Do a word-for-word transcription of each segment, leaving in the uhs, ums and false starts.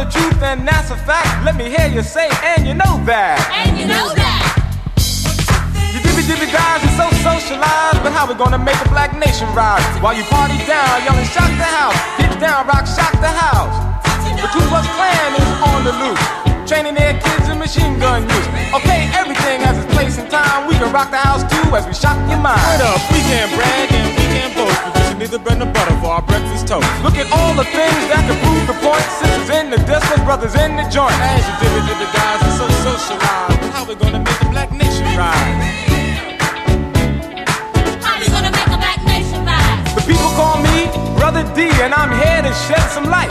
the truth and that's a fact. Let me hear you say, and you know that. And you know that. You dibby dibby guys are so socialized, but how we gonna make a black nation rise? While you party down, yelling shock the house, get down, rock, shock the house. But Ku Klux Klan is on the loose, training their kids in machine gun use. Okay, everything has its place and time. We can rock the house too as we shock your mind. Wait up, we can't brag and we can't boast because you need the bread and butter for our breakfast toast. Look at all the things that can prove the point. Sisters in the disco, brothers in the joint. As you dibby dibby guys are so socialized, but how we gonna make the black nation rise? How we gonna make a black nation rise? The people call me Brother D, and I'm here to shed some light,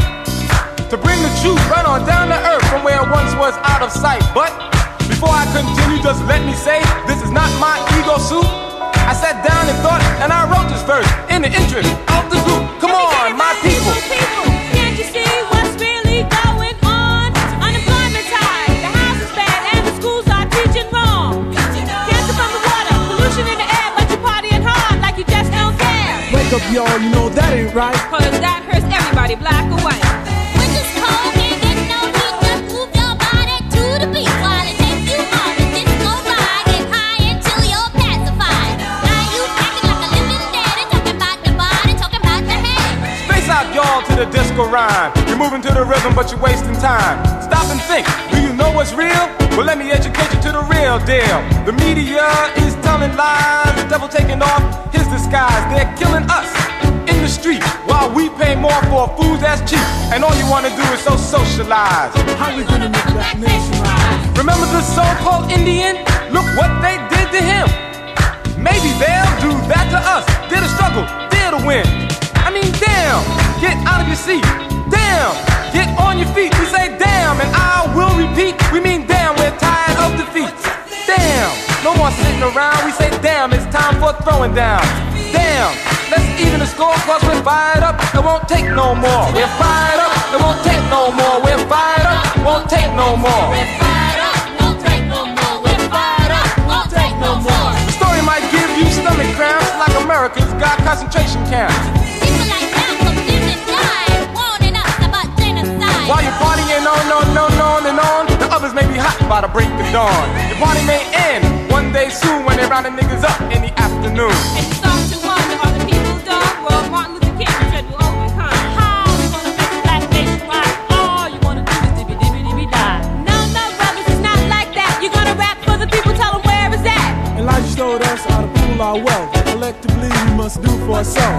to bring the truth right on down to earth from where it once was out of sight. But before I continue, just let me say, this is not my ego suit. I sat down and thought, and I wrote this verse in the interest of the group. Come on, my people. People, can't you see what's really going on? Unemployment's high, the house is bad, and the schools are teaching wrong. Cancer from the water, pollution in the air, but you're partying hard like you just don't care. Wake up, y'all, you know that ain't right. Cause that hurts everybody, black or white. Winter's cold, can't get no heat, just move your body to the beat while it takes you on the disco ride. Get high until you're pacified. Now you acting like a living dead and talking about the body, talking about the head. Space out, y'all, to the disco rhyme. You're moving to the rhythm, but you're wasting time. Stop and think, do you know what's real? Well, let me educate you to the real deal. The media is telling lies, the devil taking off his disguise. They're killing us in the street while we pay more for food that's cheap. And all you wanna do is so socialize. How we gonna make that nation rise? Remember the so-called Indian? Look what they did to him. Maybe they'll do that to us. They're the struggle, they're the win. I mean, damn, get out of your seat. Damn, get on your feet. We say damn, and I will repeat. We mean damn, we're tired of defeat. Damn, no more sitting around. We say damn, it's time for throwing down. Damn, let's even the score, cause we're fired up. It won't take no more. We're fired up. It won't take no more. We're fired up. Won't take no more. We're fired up, won't take no more. We're fired up, won't take no more. The story might give you stomach cramps, like America's got concentration camps. People like Malcolm didn't die, warning us about genocide. While you're partying on, on, on, on and on, the others may be hot by the break of dawn. Your party may end one day soon when they're rounding niggas up in the afternoon. And you start to wonder, are the people dumb? Well, Martin Luther King said we'll overcome. How you gonna make a black nation rise? All you wanna do is dibby dibby dibby die. No, no, brothers, it's not like that. You're gonna rap for the people, tell them where is that? Elijah showed us how to pool our wealth. Collectively, we must do for ourselves.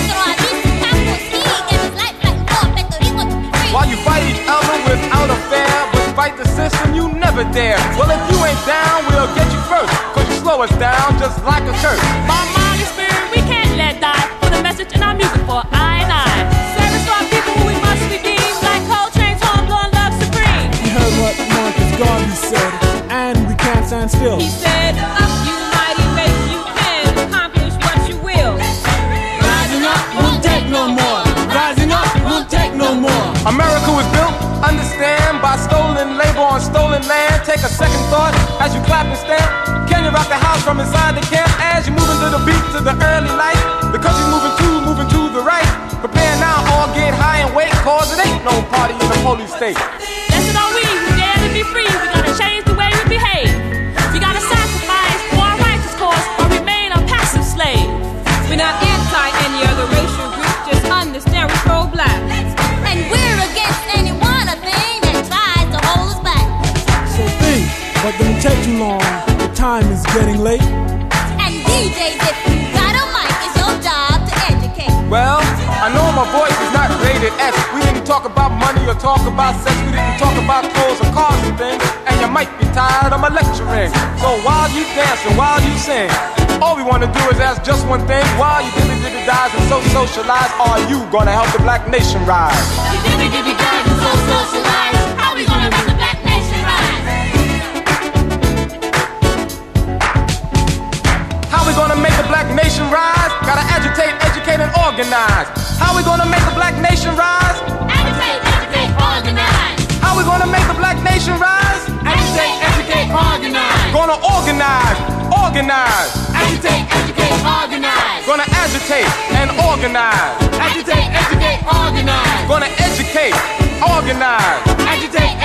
While you fight each other without a fair, but fight the system, you never dare. Well, if you ain't down, we'll get you first, cause you slow us down just like a curse. My mind is spirit, we can't let die. Put a message in our music for I and I. Service to our people who we must redeem, like Coltrane's homegrown love supreme. You heard what Marcus Garvey said, and we can't stand still. He said, up you mighty race, you can accomplish what you will. Rising up won't take no more. Rising up won't take no more. America was built, understand, by stolen labor on stolen land. Take a second thought as you clap and stamp. Can you rock the house from inside the camp? As you move into the beat to the early light, the country's moving to, moving to the right. Prepare now, all get high and wait, cause it ain't no party in the holy state. Listen on we who dare to be free. We gotta change the way we behave. We gotta sacrifice for our righteous cause or remain a passive slave. We're not anti any other racial group, just understand we're pro-black. And we're against anyone, a thing that tries to hold us back. So think, but don't take too long. The time is getting late. And D Js, if you got a mic, it's your job to educate. Well, I know my voice is not rated S. We didn't talk about money or talk about sex. We didn't talk about clothes or cars and things. And you might be tired of my lecturing. So while you dance and while you sing, all we want to do is ask just one thing. While you dibby dibby dies and so socialize, are you gonna help the black nation rise? You dibby dibby dies and so socialize. How we gonna help the black nation rise? How we gonna make the black nation rise? Gotta agitate, educate, and organize. How we gonna make the black nation rise? Agitate, educate, organize. How we gonna make the black nation rise? Agitate, educate, organize. Gonna organize, organize. Agitate, educate, organize. Gonna agitate and organize. Agitate, educate, organize. Gonna educate, Organize. Agitate,